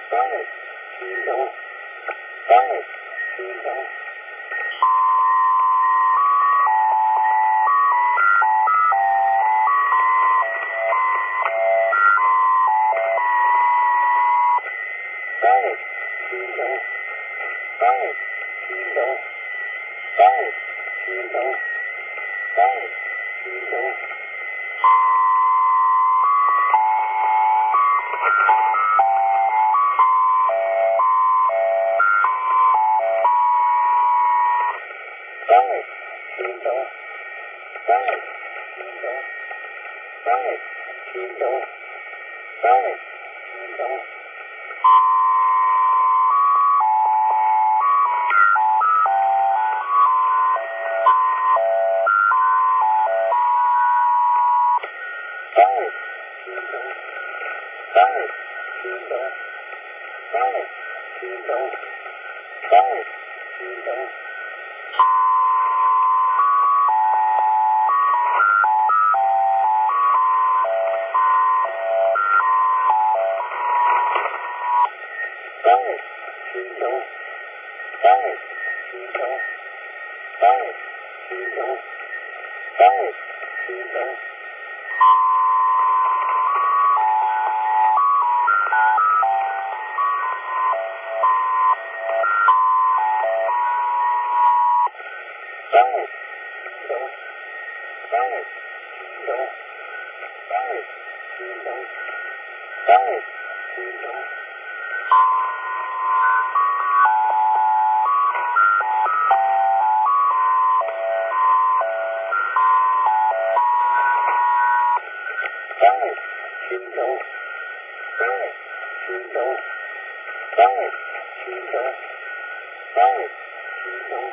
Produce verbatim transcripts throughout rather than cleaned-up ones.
five, zero, five, zero. Five, zero, five, zero, five, zero, five, zero. Five, zero, five, zero, five, zero, five, zero. Five, zero, five, zero, five, zero, five, zero. Five, zero, five, zero, five, zero, five, zero. Five, zero, five, zero, five, zero, five, zero. Five, zero, five, zero, five, zero, five, zero.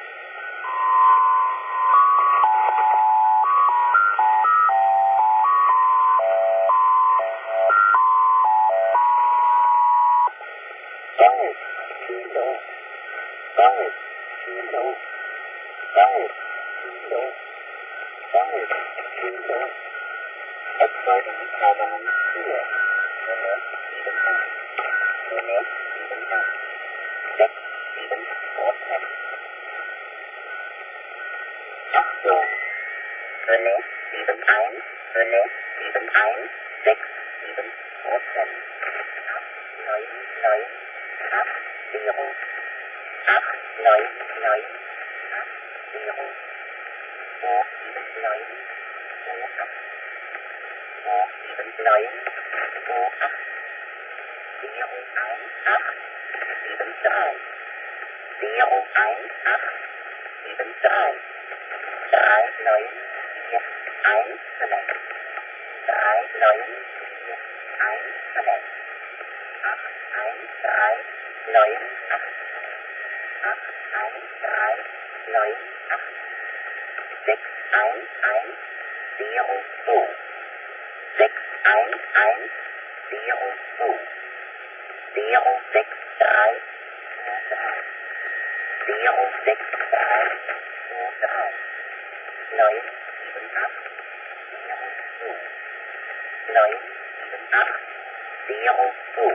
Five, zero, five, zero, five, zero, five, zero. Exciting problem here. Limit even time. Limit even time. Six even four seven. After. Limit even time. Limit even time. Six even four seven. Up nine nine. Up zero. Up nine nine. Up zero. Four even nine. Four up. Four even nine. Four up. Zero ein up. Even drei. Zero ein up. Even drei. Drei neun vier ein select. Drei neun vier ein select. Up ein drei neun up. Up ein drei neun up. Six ein ein zero two. Six ein ein zero two. Zero six drei four drei. Zero six drei four drei. Neun sieben acht zero two. Neun sieben acht zero two.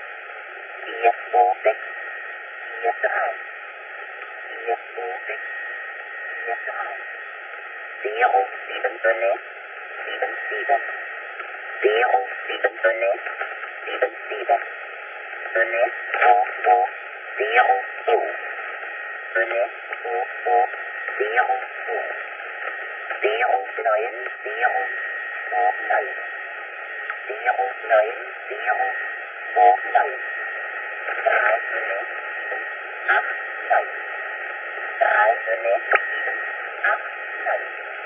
Vier zwei sechs vier drei. Vier zwei sechs vier drei. Zero sieben fünf sieben sieben. Zero sieben fünf sieben sieben. Fünf zwei zwei zero two. Fünf zwei zwei zero two. Zero neun zero four nine. Zero neun zero four nine. Drei fünf sieben acht neun. Drei fünf sieben acht neun.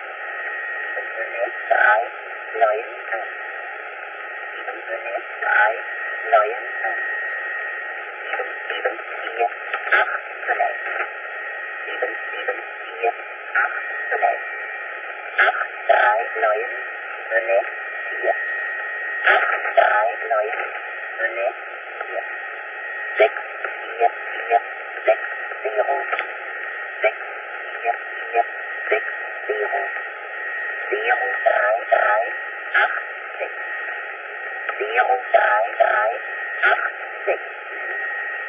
Sieben fünf drei neun eins. Sieben fünf drei neun eins. Sieben sieben vier acht select. Sieben sieben vier acht select. Acht drei neun fünf vier. Acht drei neun fünf vier. Sechs vier vier sechs zero. Sechs vier vier sechs zero. Zero drei drei acht sechs. Zero drei drei acht sechs.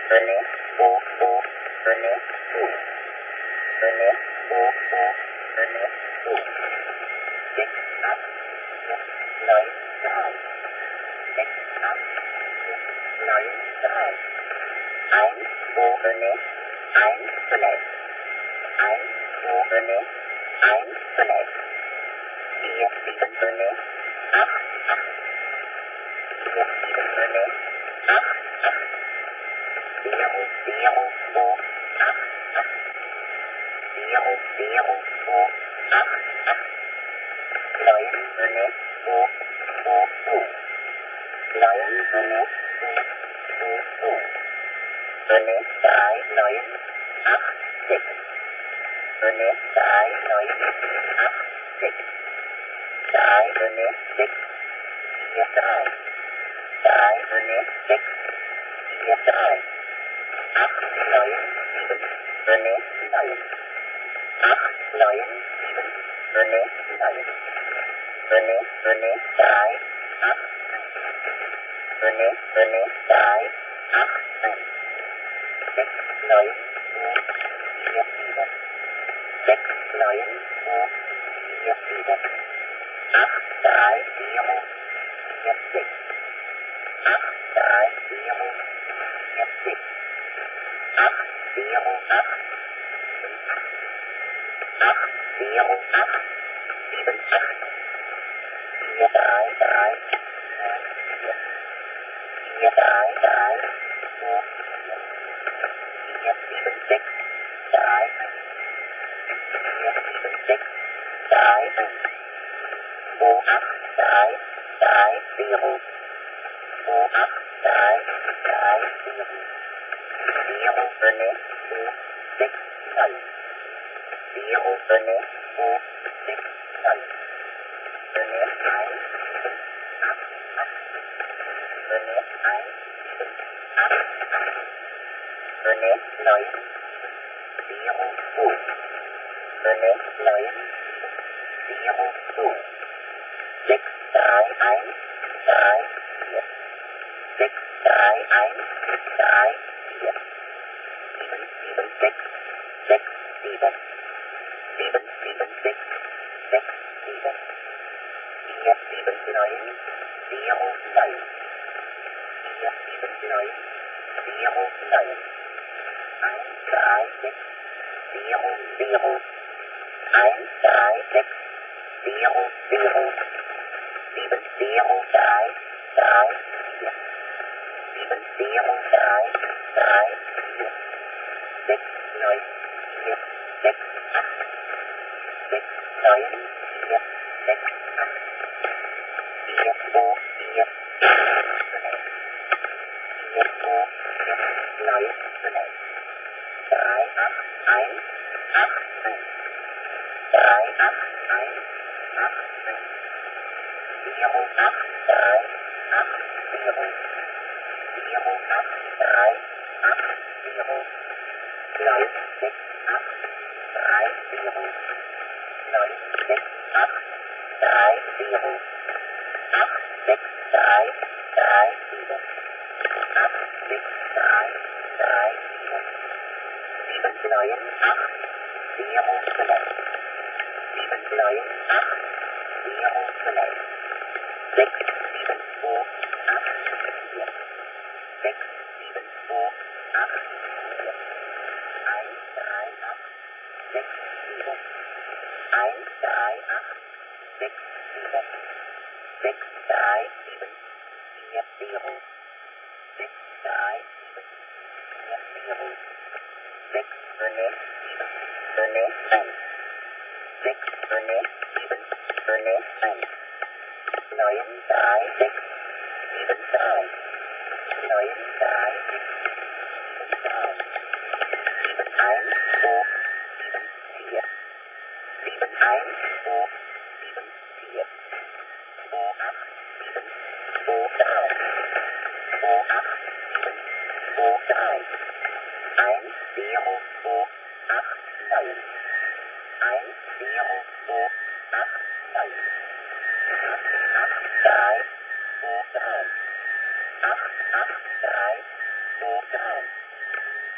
René, O, O, René, U. René, O, O, René, U. sechs, acht, neun, drei. sechs, acht, neun, drei. eins, O, René, eins, Select. eins, O, René, eins, Select. vier, sieben, René, acht, acht. vier, sieben, René, acht, acht. zero, zero, O, acht, acht. zero, zero, O, acht, acht. neun, René, O, O, O. neun, René, O, O, O. René, drei, neun, acht, sechs. René, drei, neun, acht, sechs. drei, René, sechs, vier, drei. drei, René, sechs, vier, drei. acht, neun, sieben, René, neun. acht, neun, sieben, René, neun. René, René, drei, acht, René, René, drei, acht, sechs, neun, vier, sieben. sechs, neun, vier, sieben. acht, drei, vier, vier, sechs. acht, drei, vier, vier, sechs. acht, vier, acht, acht, vier, acht, sieben, acht. vier, drei, drei, vier, vier, drei, drei, vier, vier, sieben, sechs, drei, vier, sieben, sechs, drei, zwei, acht, drei, drei, vier, zwei, acht, drei, drei, vier, vier, René, sechs, neun. vier, René, sechs, neun. René, eins, acht, acht. René, eins, acht, acht. René, neun, vier, zwei. René, neun, vier, zwei. sechs, drei, eins, drei, vier. sechs, drei, eins, drei, vier. sieben, sieben, sechs, sechs, sieben. sieben, sieben, sechs, sechs, sieben. vier, sieben, neun, vier, neun. vier, sieben, neun, vier, neun. eins, drei, sechs, vier, vier. eins, drei, sechs, vier, vier. sieben, vier, drei, drei, vier. sieben, vier, drei, drei, vier. sechs, neun, vier, sechs, acht. sechs, neun, vier, sechs, acht. vier, zwei, vier, vier, zwei, vier, neun, drei, acht, eins, acht, eins. drei, acht, eins, acht, eins. vier, acht, drei, acht, vier. vier, acht, drei, acht, vier. neun, sechs, acht, drei, vier. neun, sechs, acht, drei, vier. acht, sechs, drei, drei, sieben. acht, sechs, drei, drei, vier. sieben, neun, acht, vier, fünf. sieben, neun, acht, vier, fünf. sechs, sieben, zwei, acht, vier. sechs, sieben, zwei, acht, vier. eins, drei, acht, sechs, sieben. eins, drei, acht, sechs, sieben. sechs, drei, sieben, vier, vier. sechs, drei, sieben, vier, vier. sechs, René, sieben, René, eins. sechs, René, sieben, René, eins. neun, drei, sechs, sieben, drei. neun, drei, sechs, sieben, drei. sieben, eins, zwei, sieben, vier. sieben, eins, zwei, sieben, vier. zwei, acht, sieben, zwei, drei. zwei, acht, sieben, zwei, drei. eins, vier, zwei, acht, neun. eins, vier, zwei, acht, neun. acht, acht, drei, zwei, drei. acht, acht, drei, zwei, drei.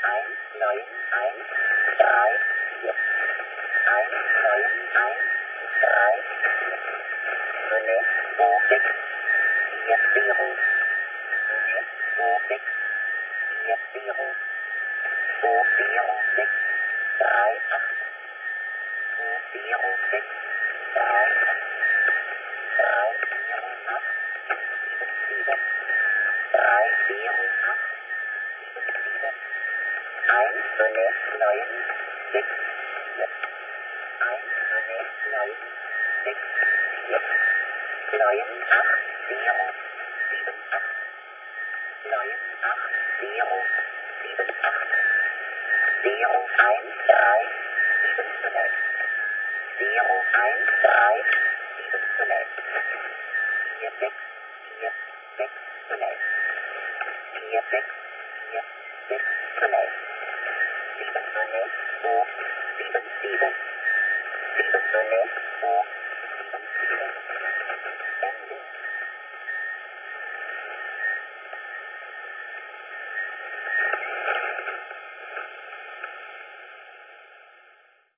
eins, neun, eins, drei, vier. eins, neun, eins, drei, vier. Sonett, zwei, sechs, vier, zero. Sonett, zwei, sechs, vier, zero. zwei, vier, sechs, drei, acht. zwei, vier, sechs, drei, acht. drei, vier, acht, sieben, sieben. drei, vier, acht, sieben, sieben. eins, Sonett, neun, sechs, vier. eins, Sonett, neun, sechs, vier. neun, acht, vier, sieben, acht. neun, acht, vier, sieben, acht. zero, eins, drei, sieben, Sonett. zero, eins, drei, sieben, Sonett. vier, sechs, vier, sechs, Sonett. vier, sechs, vier, sechs, Sonett. sieben, Sonett, zwei, sieben, sieben. sieben, Sonett, zwei, sieben, sieben. Ende.